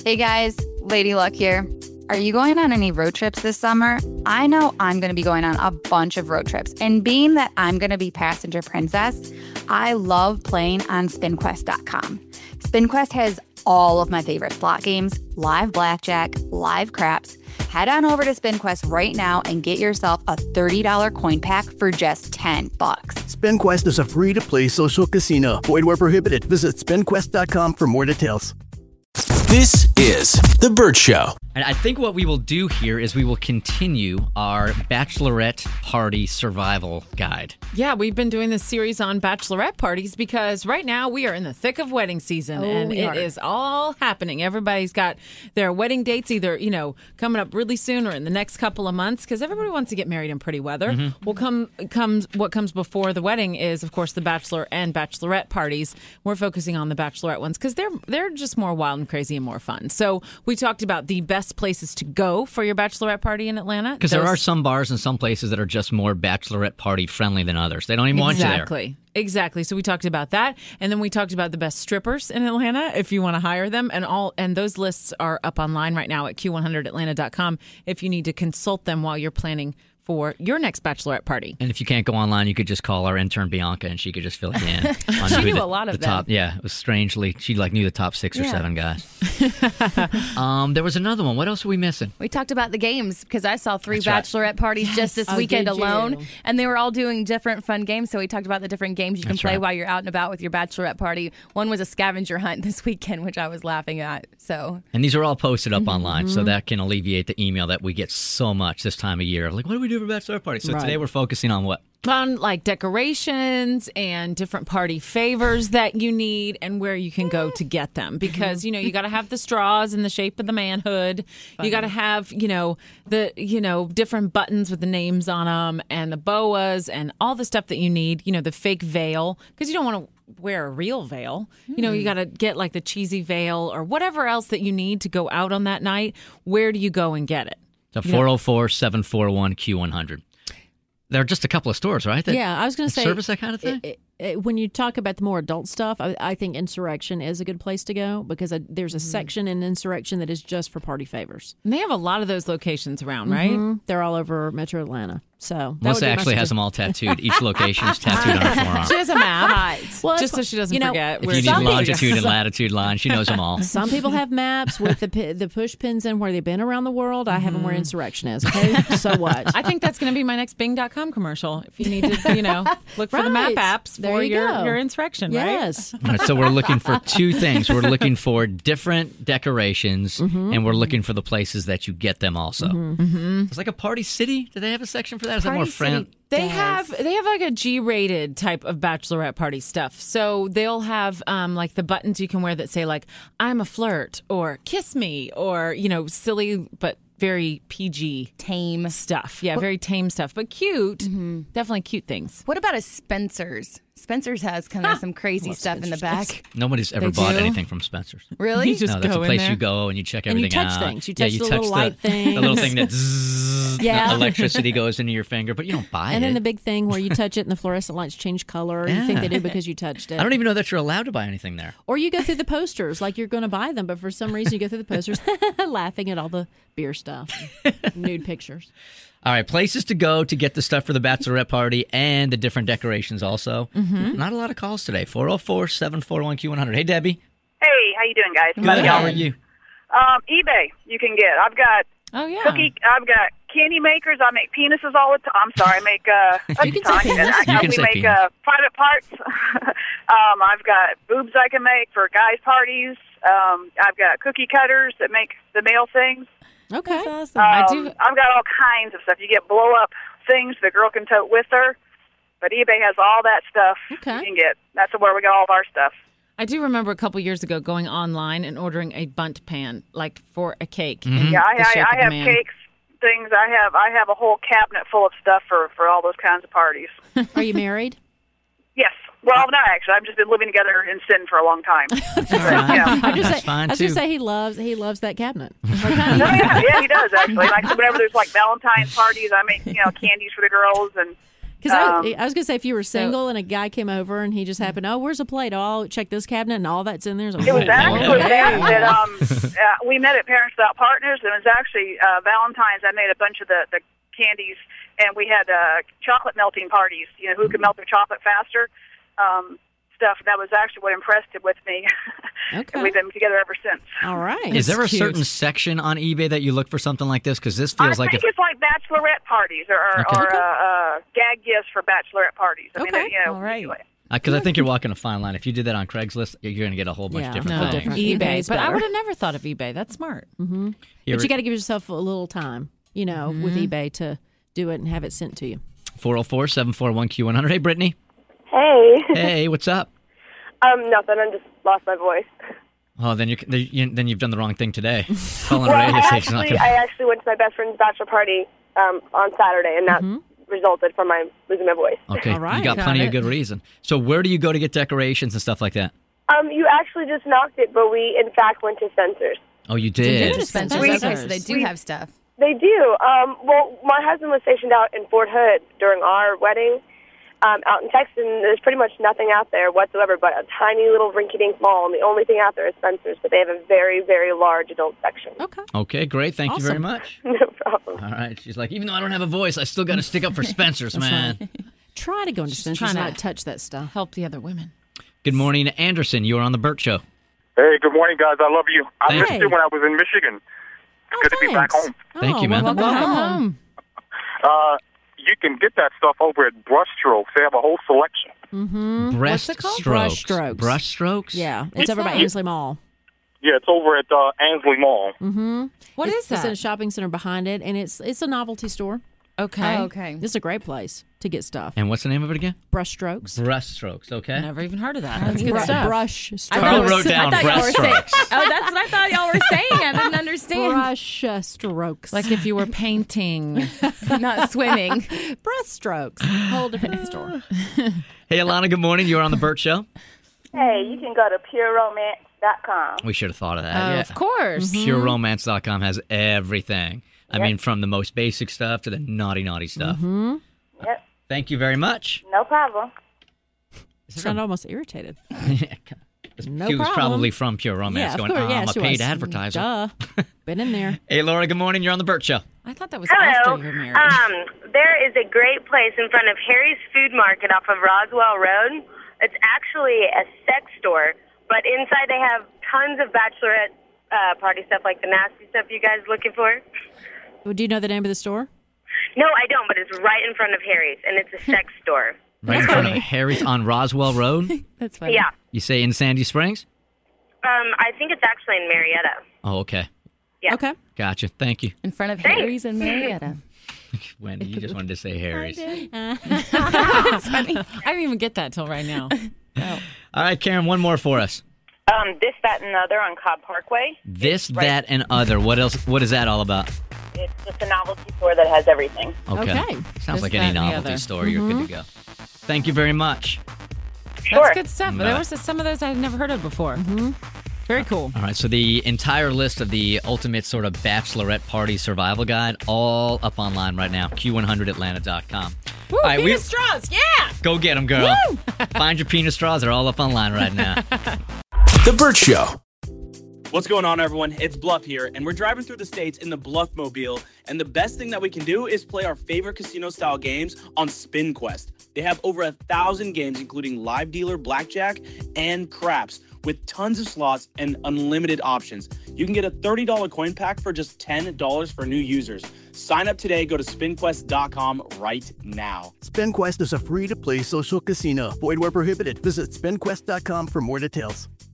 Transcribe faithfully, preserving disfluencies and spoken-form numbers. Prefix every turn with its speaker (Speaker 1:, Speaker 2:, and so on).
Speaker 1: Hey guys, Lady Luck here. Are you going on any road trips this summer? I know I'm going to be going on a bunch of road trips. And being that I'm going to be passenger princess, I love playing on spin quest dot com. SpinQuest has all of my favorite slot games, live blackjack, live craps. Head on over to SpinQuest right now and get yourself a thirty dollars coin pack for just ten bucks.
Speaker 2: SpinQuest is a free-to-play social casino. Void where prohibited. Visit spin quest dot com for more details.
Speaker 3: This is The Bert Show.
Speaker 4: And I think what we will do here is we will continue our bachelorette party survival guide.
Speaker 5: Yeah, we've been doing this series on bachelorette parties because right now we are in the thick of wedding season,
Speaker 6: oh,
Speaker 5: and it
Speaker 6: are.
Speaker 5: is all happening. Everybody's got their wedding dates either, you know, coming up really soon or in the next couple of months because everybody wants to get married in pretty weather. Mm-hmm. Well, come comes what comes before the wedding is, of course, the bachelor and bachelorette parties. We're focusing on the bachelorette ones because they're they're just more wild and crazy and more fun. So we talked about the best places to go for your bachelorette party in Atlanta.
Speaker 4: Because there are some bars and some places that are just more bachelorette party friendly than others. They don't even
Speaker 5: exactly.
Speaker 4: want you there.
Speaker 5: Exactly. So we talked about that, and then we talked about the best strippers in Atlanta if you want to hire them, and all and those lists are up online right now at q one hundred atlanta dot com if you need to consult them while you're planning for your next bachelorette party.
Speaker 4: And if you can't go online, you could just call our intern Bianca, and she could just fill you in. On
Speaker 5: she
Speaker 4: who
Speaker 5: knew
Speaker 4: the,
Speaker 5: a lot of
Speaker 4: the
Speaker 5: them.
Speaker 4: top, yeah, it was strangely, she like knew the top six or
Speaker 5: Yeah.
Speaker 4: seven guys. um, there was another one. What else are we missing?
Speaker 6: We talked about the games because I saw three
Speaker 4: That's right.
Speaker 6: bachelorette parties just this
Speaker 5: Oh,
Speaker 6: weekend
Speaker 5: did you?
Speaker 6: alone, and they were all doing different fun games. So we talked about the different games you can
Speaker 4: That's
Speaker 6: play
Speaker 4: right.
Speaker 6: while you're out and about with your bachelorette party. One was a scavenger hunt this weekend, which I was laughing at. So
Speaker 4: And these are all posted up online, so that can alleviate the email that we get so much this time of year. Like, what do we do for bachelorette party? So
Speaker 5: Right.
Speaker 4: today we're focusing on what?
Speaker 5: On like decorations and different party favors that you need and where you can go to get them. Because, you know, you got to have the straws in the shape of the manhood. You got to have, you know, the, you know, different buttons with the names on them and the boas and all the stuff that you need. You know, the fake veil, because you don't want to wear a real veil. You know, you got to get like the cheesy veil or whatever else that you need to go out on that night. Where do you go and get it?
Speaker 4: The four oh four, seven four one, Q one hundred. There are just a couple of stores, right? That
Speaker 7: Yeah, I was going to say
Speaker 4: service that kind of thing.
Speaker 7: It, it, when you talk about the more adult stuff, I, I think Insurrection is a good place to go because I, there's a section in Insurrection that is just for party favors.
Speaker 5: And they have a lot of those locations around, right?
Speaker 7: Mhm. They're all over Metro Atlanta. So that would
Speaker 4: Melissa
Speaker 7: be my
Speaker 4: actually has
Speaker 7: suggestion.
Speaker 4: them all tattooed. Each location is tattooed on her forearm.
Speaker 5: She has a map,
Speaker 7: Well,
Speaker 5: just so
Speaker 7: it's-
Speaker 5: she doesn't
Speaker 7: you know,
Speaker 5: forget.
Speaker 4: If
Speaker 5: where
Speaker 4: you
Speaker 5: she
Speaker 4: need
Speaker 7: Some-
Speaker 5: is.
Speaker 4: longitude and latitude lines, she knows them all.
Speaker 7: Some people have maps with the pi- the push pins in where they've been around the world. I have them where Insurrection is. Okay, so what?
Speaker 5: I think that's going to be my next Bing dot com commercial. If you need to, you know, look for the map
Speaker 7: Right.
Speaker 5: apps
Speaker 7: There
Speaker 5: for
Speaker 7: you
Speaker 5: your,
Speaker 7: go.
Speaker 5: your insurrection, right?
Speaker 7: Yes.
Speaker 4: All right, so we're looking for two things. We're looking for different decorations, and we're looking for the places that you get them also. Mm-hmm. It's like a party city. Do they have a section for that? Is that more
Speaker 6: Party
Speaker 4: friend?
Speaker 6: City
Speaker 5: They
Speaker 6: does.
Speaker 5: have they have like a G-rated type of bachelorette party stuff. So they'll have um, like the buttons you can wear that say like "I'm a flirt" or "Kiss me" or you know silly but very P G
Speaker 6: tame.
Speaker 5: stuff. Yeah, very tame stuff, but cute. Definitely cute things.
Speaker 6: What about a Spencer's? Spencer's has kind of some crazy stuff in the back.
Speaker 4: Nobody's ever
Speaker 5: They
Speaker 4: bought
Speaker 5: do?
Speaker 4: anything from Spencer's.
Speaker 6: Really?
Speaker 5: You just
Speaker 4: no, that's
Speaker 5: go
Speaker 4: a
Speaker 5: in
Speaker 4: place
Speaker 5: there.
Speaker 4: you go and you check
Speaker 7: And you
Speaker 4: everything
Speaker 7: touch
Speaker 4: out.
Speaker 7: things. You
Speaker 4: yeah,
Speaker 7: touch
Speaker 4: you
Speaker 7: the
Speaker 4: touch
Speaker 7: little
Speaker 4: the,
Speaker 7: light
Speaker 4: the little
Speaker 7: things.
Speaker 4: thing that zzz,
Speaker 7: Yeah.
Speaker 4: electricity goes into your finger, but you don't buy
Speaker 7: And
Speaker 4: it.
Speaker 7: then the big thing where you touch it and the fluorescent lights change color. You think
Speaker 4: Yeah.
Speaker 7: they do because you touched it.
Speaker 4: I don't even know that you're allowed to buy anything there.
Speaker 7: Or you go through the posters like you're going to buy them, but for some reason you go through the posters laughing at all the beer stuff, nude pictures.
Speaker 4: All right, places to go to get the stuff for the bachelorette party and the different decorations also. Mm-hmm. Not a lot of calls today. four oh four, seven four one, Q one hundred. Hey, Debbie.
Speaker 8: Hey, how you doing, guys?
Speaker 4: Good. How are you?
Speaker 8: Um, eBay, you can get. I've got
Speaker 5: Oh yeah.
Speaker 8: cookie. I've got candy makers. I make penises all the time. I'm sorry, I make. Uh,
Speaker 7: You can say
Speaker 8: I-
Speaker 7: penis.
Speaker 8: I,
Speaker 4: You can
Speaker 8: we
Speaker 4: say
Speaker 8: make
Speaker 4: penis.
Speaker 8: uh, private parts. um, I've got boobs I can make for guys' parties. Um, I've got cookie cutters that make the male things.
Speaker 7: Okay.
Speaker 5: Awesome.
Speaker 8: Um,
Speaker 5: I do.
Speaker 8: I've got all kinds of stuff. You get blow up things the girl can tote with her. But eBay has all that stuff
Speaker 7: Okay.
Speaker 8: you can get. That's where we got all of our stuff.
Speaker 5: I do remember a couple years ago going online and ordering a bunt pan, like for a cake.
Speaker 4: Mm-hmm.
Speaker 5: in
Speaker 8: Yeah, I,
Speaker 5: the shape
Speaker 8: I,
Speaker 5: of
Speaker 8: I
Speaker 5: a
Speaker 8: have
Speaker 5: man.
Speaker 8: cakes, things. I have I have a whole cabinet full of stuff for, for all those kinds of parties.
Speaker 7: Are you married?
Speaker 8: Yes. Well, no, actually, I've just been living together in sin for a long time.
Speaker 4: All right.
Speaker 8: Yeah.
Speaker 7: I just
Speaker 4: That's
Speaker 7: say,
Speaker 4: fine,
Speaker 7: I was
Speaker 4: too.
Speaker 7: just say he loves he loves that cabinet.
Speaker 8: No, yeah, yeah, he does actually. Like whenever there's like Valentine's parties, I make you know candies for the girls, and
Speaker 7: Because
Speaker 8: Um,
Speaker 7: I, I was going to say, if you were single and a guy came over and he just happened, oh, where's a plate? Oh, I'll check this cabinet and all that's in there.
Speaker 8: It was actually that, that um, uh, we met at Parents Without Partners, and it was actually uh, Valentine's. I made a bunch of the, the candies, and we had uh, chocolate melting parties, you know, who could melt their chocolate faster, um, stuff. That was actually what impressed it with me.
Speaker 7: Okay.
Speaker 8: And we've been together ever since.
Speaker 7: All right.
Speaker 4: Is there a
Speaker 5: cute.
Speaker 4: certain section on eBay that you look for something like this? Because this
Speaker 8: I
Speaker 4: feels like
Speaker 8: think
Speaker 4: if,
Speaker 8: it's like bachelorette parties or, or,
Speaker 4: Okay.
Speaker 8: or uh, uh, gag gifts for bachelorette parties. I mean,
Speaker 7: Okay.
Speaker 8: you know,
Speaker 6: All right.
Speaker 8: anyway.
Speaker 4: because I think you're walking a fine line. If you did that on Craigslist, you're going to get a whole bunch
Speaker 7: Yeah,
Speaker 4: of different
Speaker 7: no,
Speaker 4: things.
Speaker 7: different.
Speaker 5: eBay,
Speaker 7: eBay's
Speaker 5: but I
Speaker 7: better.
Speaker 5: would have never thought of eBay. That's smart.
Speaker 7: Mm-hmm.
Speaker 4: Here
Speaker 7: But you got to give yourself a little time, you know, with eBay to do it and have it sent to you.
Speaker 4: four oh four, seven four one, Q one hundred. Hey, Brittany.
Speaker 9: Hey.
Speaker 4: Hey, what's up?
Speaker 9: Um, nothing. I just lost my voice.
Speaker 4: Oh, then you, you then you've done the wrong thing today. Calling
Speaker 9: Well,
Speaker 4: a radio
Speaker 9: I
Speaker 4: station.
Speaker 9: actually, I actually went to my best friend's bachelor party um, on Saturday, and that resulted from my losing my voice.
Speaker 4: Okay,
Speaker 7: All right,
Speaker 4: you got
Speaker 7: got
Speaker 4: plenty
Speaker 7: it.
Speaker 4: of good reason. So where do you go to get decorations and stuff like that?
Speaker 9: Um, you actually just knocked it, but we in fact went to Spencer's.
Speaker 4: Oh, you did?
Speaker 6: Spencer's.
Speaker 5: We-
Speaker 6: Okay, so they do have stuff.
Speaker 9: They do. Um, well, my husband was stationed out in Fort Hood during our wedding um, out in Texas, and there's pretty much nothing out there whatsoever but a tiny little rinky-dink mall, and the only thing out there is Spencer's, but they have a very, very large adult section.
Speaker 7: Okay.
Speaker 4: Okay, great. Thank you very
Speaker 7: Awesome.
Speaker 4: much.
Speaker 9: No problem.
Speaker 4: All right. She's like, even though I don't have a voice, I still got to stick up for Spencer's, man.
Speaker 7: Try to go into Spencer's
Speaker 5: trying
Speaker 7: and
Speaker 5: to-
Speaker 7: not touch that stuff.
Speaker 5: Help the other women.
Speaker 4: Good morning, Anderson. You are on the Burt Show.
Speaker 10: Hey, good morning, guys. I love you. I
Speaker 4: Thank
Speaker 10: missed
Speaker 7: you.
Speaker 10: you when I was in Michigan. It's good to be back home.
Speaker 4: Thank you, man.
Speaker 7: Welcome,
Speaker 5: Welcome
Speaker 7: home.
Speaker 5: home.
Speaker 10: Uh, you can get that stuff over at Brushstrokes. They have a whole selection.
Speaker 7: Mm-hmm.
Speaker 4: Breast
Speaker 5: it called?
Speaker 4: strokes.
Speaker 7: Brush strokes.
Speaker 4: Brush strokes?
Speaker 7: Yeah, it's over by
Speaker 5: that?
Speaker 7: Ainsley Mall.
Speaker 10: Yeah, it's over at uh, Ansley Mall.
Speaker 7: Mm-hmm.
Speaker 5: What
Speaker 7: it's,
Speaker 5: is
Speaker 7: It's in a
Speaker 5: that?
Speaker 7: shopping center behind it, and it's it's a novelty store.
Speaker 5: Okay.
Speaker 6: Oh, okay.
Speaker 7: It's a great place to get stuff.
Speaker 4: And what's the name of it again?
Speaker 7: Brush strokes.
Speaker 4: Breast strokes, okay?
Speaker 5: Never even heard of that. That's good
Speaker 7: Bru-
Speaker 5: stuff.
Speaker 7: Brush
Speaker 6: I
Speaker 7: strokes.
Speaker 6: thought
Speaker 4: Carl
Speaker 6: you were-
Speaker 4: wrote down
Speaker 6: I thought y'all were saying-
Speaker 4: breaststrokes.
Speaker 6: Oh, that's what I thought y'all were saying. I didn't understand.
Speaker 7: Brush uh, strokes.
Speaker 5: Like if you were painting.
Speaker 6: Not swimming.
Speaker 7: breast strokes. Whole different store.
Speaker 4: Hey, Alana, good morning. You are on the Burt Show.
Speaker 9: Hey, you can go to pure romance dot com.
Speaker 4: We should have thought of that.
Speaker 5: Oh,
Speaker 4: yeah.
Speaker 5: Of course.
Speaker 4: pure romance dot com has everything. I mean, from the most basic stuff to the naughty, naughty stuff.
Speaker 7: Mm-hmm.
Speaker 9: Yep,
Speaker 4: Thank you very much.
Speaker 9: no problem.
Speaker 4: Is there
Speaker 7: Sound
Speaker 4: some-
Speaker 7: almost irritated. No
Speaker 4: He was
Speaker 7: problem.
Speaker 4: probably from Pure Romance
Speaker 7: Yeah, of
Speaker 4: going,
Speaker 7: course.
Speaker 4: oh,
Speaker 7: yeah,
Speaker 4: I'm a
Speaker 7: she
Speaker 4: paid
Speaker 7: was.
Speaker 4: advertiser.
Speaker 7: Duh. Been in there.
Speaker 4: Hey, Laura, good morning. You're on the Burt Show.
Speaker 5: I thought that was
Speaker 11: Hello.
Speaker 5: after you were married.
Speaker 11: Um, there is a great place in front of Harry's Food Market off of Roswell Road. It's actually a sex store, but inside they have tons of bachelorette uh, party stuff, like the nasty stuff you guys looking for.
Speaker 7: Well, do you know the name of the store?
Speaker 11: No, I don't, but it's right in front of Harry's, and it's a sex store.
Speaker 4: Right in front of Harry's on Roswell Road.
Speaker 6: That's funny.
Speaker 11: Yeah.
Speaker 4: You say in Sandy Springs?
Speaker 11: Um, I think it's actually in Marietta.
Speaker 4: Oh, okay.
Speaker 11: Yeah.
Speaker 7: Okay.
Speaker 4: Gotcha. Thank you.
Speaker 6: In front of
Speaker 11: Thanks.
Speaker 6: Harry's and Marietta.
Speaker 4: Wendy, you just wanted to say Harry's.
Speaker 5: It's funny. I didn't even get that till right now.
Speaker 4: All right, Karen, one more for us.
Speaker 12: Um, this, that, and other on Cobb Parkway.
Speaker 4: This,
Speaker 12: right.
Speaker 4: that, and other. What else? What is that all about?
Speaker 12: It's just a novelty store that has everything.
Speaker 4: Okay.
Speaker 7: Okay.
Speaker 4: Sounds
Speaker 5: This,
Speaker 4: like
Speaker 5: that,
Speaker 4: any
Speaker 5: and the
Speaker 4: novelty
Speaker 5: other.
Speaker 4: store. You're good to go. Thank you very much.
Speaker 12: Sure.
Speaker 5: That's good stuff.
Speaker 4: Bye.
Speaker 5: There was some of those I've never heard of before. Mm-hmm. Very cool.
Speaker 4: All right, so the entire list of the ultimate sort of bachelorette party survival guide, all up online right now, Q one hundred Atlanta dot com.
Speaker 5: Woo,
Speaker 4: All right, we-
Speaker 5: penis straws. Yeah.
Speaker 4: Go get them, girl. Find your penis straws. They're all up online right now.
Speaker 3: The Burt Show.
Speaker 13: What's going on, everyone? It's Bluff here, and we're driving through the states in the Bluff Mobile, and the best thing that we can do is play our favorite casino-style games on Spin Quest. They have over a thousand games, including live dealer, blackjack, and craps, with tons of slots and unlimited options. You can get a thirty dollars coin pack for just ten dollars for new users. Sign up today. Go to spin quest dot com right now.
Speaker 2: SpinQuest is a free-to-play social casino. Void where prohibited. Visit spin quest dot com for more details.